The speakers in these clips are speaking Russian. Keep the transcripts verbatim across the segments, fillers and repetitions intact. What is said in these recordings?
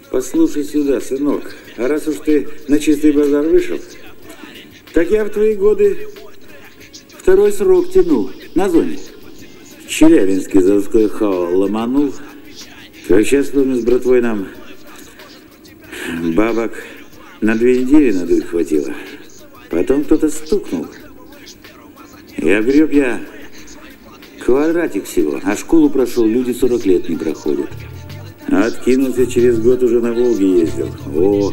Послушай сюда, сынок, а раз уж ты на чистый базар вышел, так я в твои годы второй срок тянул на зоне. Челябинский заводской хао ломанул. Как сейчас помню, с братвой нам бабок на две недели надуть хватило. Потом кто-то стукнул. И огреб я квадратик всего, а школу прошел, люди сорок лет не проходят. Откинулся, через год уже на Волге ездил. О,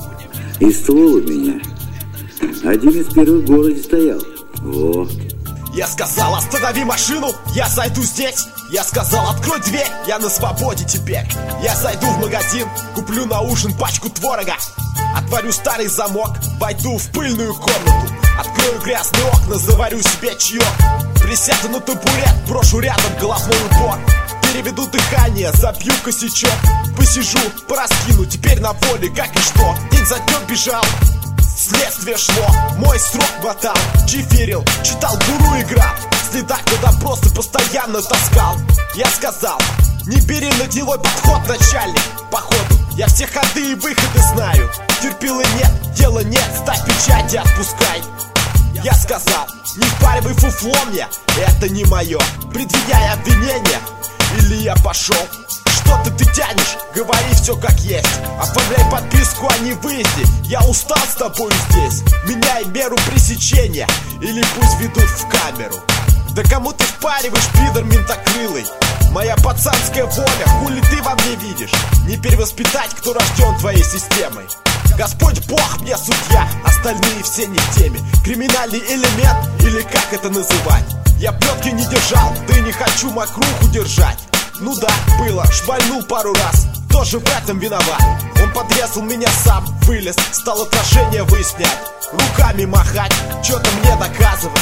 и ствол у меня один из первых в городе стоял. О. Я сказал, останови машину, я зайду здесь. Я сказал, открой дверь, я на свободе теперь. Я зайду в магазин, куплю на ужин пачку творога. Отворю старый замок, войду в пыльную комнату. Открою грязные окна, заварю себе чаек. Присяду на табурет, брошу рядом головной убор. Переведу дыхание, забью косячок. Посижу, пораскину, теперь на воле, как и что. День за днем бежал, следствие шло, мой срок мотал. Чиферил, читал, гуру играл. Следак на допросы постоянно таскал. Я сказал, не бери на дело подход, начальник. Походу, я все ходы и выходы знаю. Терпила нет, дела нет, ставь печать и отпускай. Я сказал, не впаривай фуфло мне, это не мое. Предъявляй обвинение, или я пошел. Что-то ты тянешь, говори все как есть. Оформляй подписку о невыезде. Я устал с тобой здесь. Меняй меру пресечения, или пусть ведут в камеру. Да кому ты впариваешь, пидор ментокрылый? Моя пацанская воля, хули ты во мне видишь? Не перевоспитать, кто рожден твоей системой. Господь Бог мне судья, остальные все не в теме. Криминальный элемент, или как это называть? Я плетки не держал, да и не хочу мокруху держать. Ну да, было, швальнул пару раз, тоже в этом виноват. Он подрезал меня сам, вылез, стал отношения выяснять. Руками махать, что-то мне доказывать.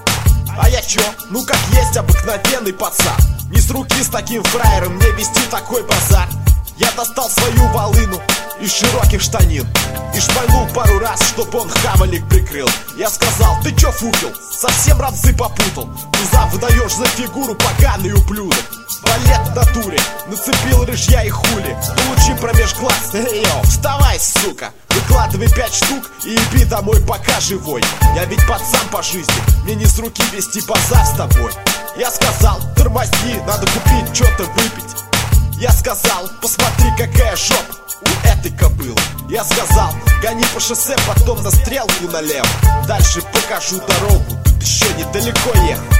А я чё? Ну как есть обыкновенный пацан. Не с руки с таким фраером мне вести такой базар. Я достал свою волыну из широких штанин и шпальнул пару раз, чтоб он хамалик прикрыл. Я сказал, ты чё, фукел, совсем рамзы попутал? Туза выдаешь за фигуру, поганый ублюдок. Балет в натуре, нацепил рыжья и хули. Получи промеж глаз, эй, йо, вставай, сука. Выкладывай пять штук и еби домой, пока живой. Я ведь пацан по жизни, мне не с руки вести базар с тобой. Я сказал, тормозни, надо купить, что-то выпить. Я сказал, посмотри, какая жопа у этой кобылы. Я сказал, гони по шоссе, потом на стрелку налево. Дальше покажу дорогу, тут еще недалеко ехать.